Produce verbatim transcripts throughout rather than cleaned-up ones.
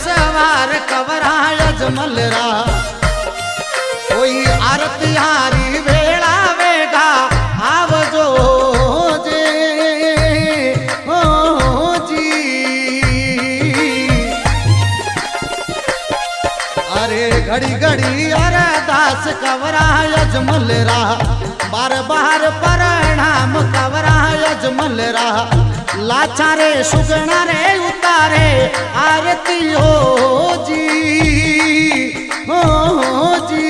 असवार कवरा अजमल रा कोई आरती हारी वेला वेगा आवजो जे ओ जी। अरे घड़ी घड़ी अरदास कवरा अजमल रा बार बार प्रणाम कवरा अजमल रा लाचा रे सुगना रे उतारे आरती हो जी हो जी।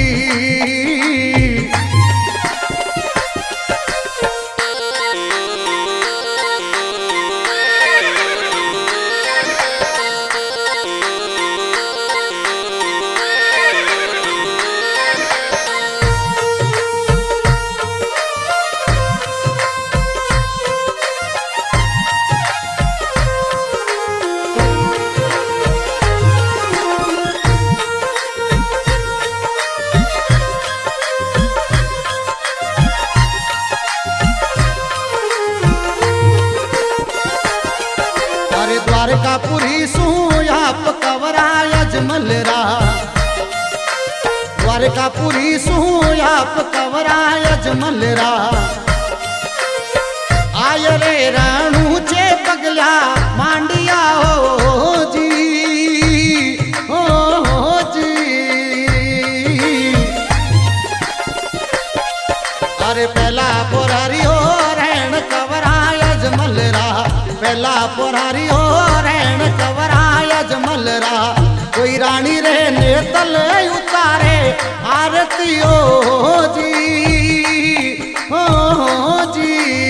द्वारकापुरी सुयाप कवरा अजमल रा द्वारकापुरी सुयाप कवरा अजमल रा आय रे राणू चे पगला मांडिया हो जी हो जी। अरे पहला पुरारी हो रैन कवरा अजमल रा पहला पुरारी हो रैन कवरा अजमल रा कोई रानी रे नेतल उतारे आरती हो जी हो जी।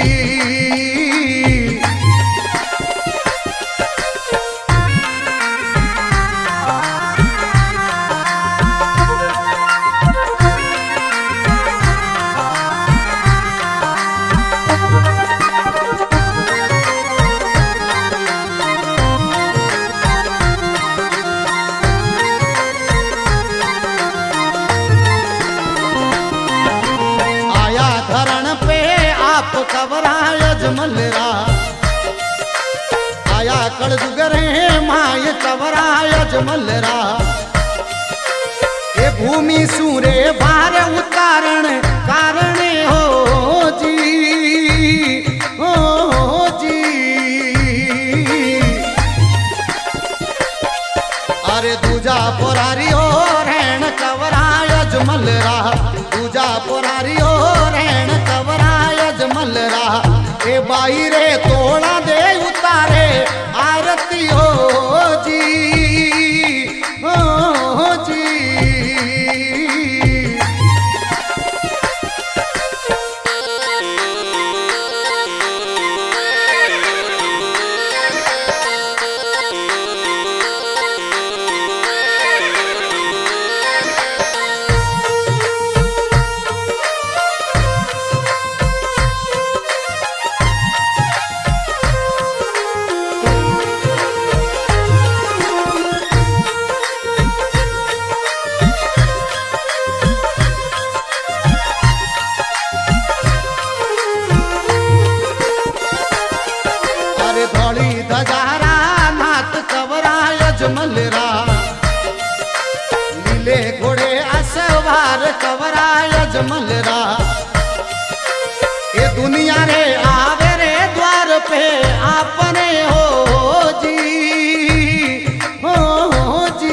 कवरा अजमल रा आया कल जुगरे माय कवरा अजमल रा ये भूमि सूरे बार उतारण कारण हो जी हो जी। अरे दूजा पुरारी हो रैन कवरा अजमल रा दूजा पुरारी हो रैन कवरा अजमल रा ए बाई रे तोड़ा दे उतारे आरती हो जी हो जी। धजारा नाथ कवरा अजमल रा लीले घोड़े असवार कवरा अजमल रा ये दुनिया रे आवे रे द्वार पे आपने हो जी हो जी।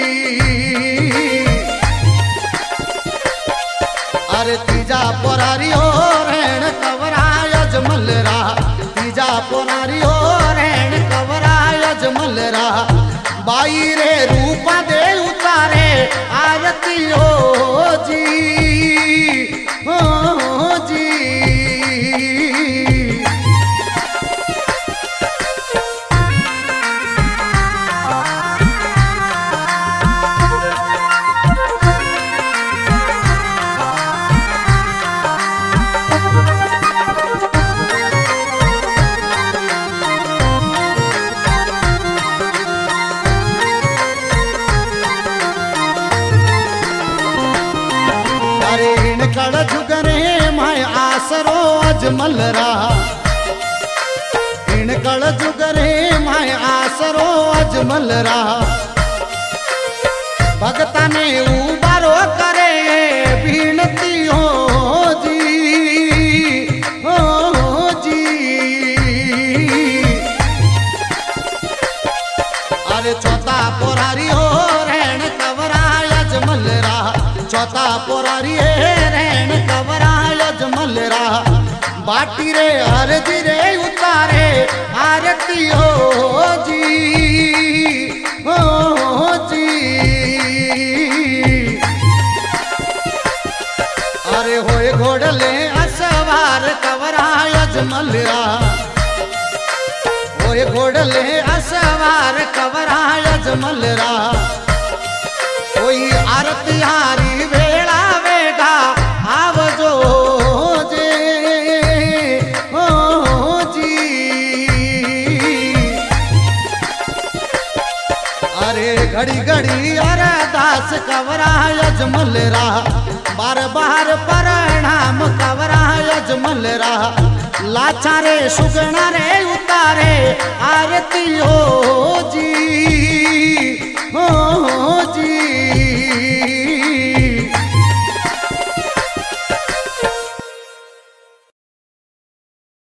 अरे तीजा पुरारी हो रैन कवरा अजमल रा तीजा पुरारी हो अजमल रा बाई रे रूपा दे उतारे आरती हो जी हो जी। कड़ जुगरे माय आसरो अजमल रा इन कल जुगरे माय आसरो अजमल रहा भगता ने उबारो करे बीनती हो जी हो जी। अरे चौथा पुरारी हो रहन कवरा अजमल रहा चौथा पुरारी रहन कवरा अजमल रहा बाटी रे हरदी रे उतारे आरती हो जी हो जी। अरे होए घोड़ले असवार कवरा अजमल रहा होए घोड़ले असवार कवरा अजमल रहा कोई आरती हारी वेला वेगा आवजो जे हो जी। अरे घड़ी घड़ी अरदास कवरा अजमल रहा बार बार प्रणाम कवरा अजमल रहा लाचा रे सुगना रे उतारे आरती हो जी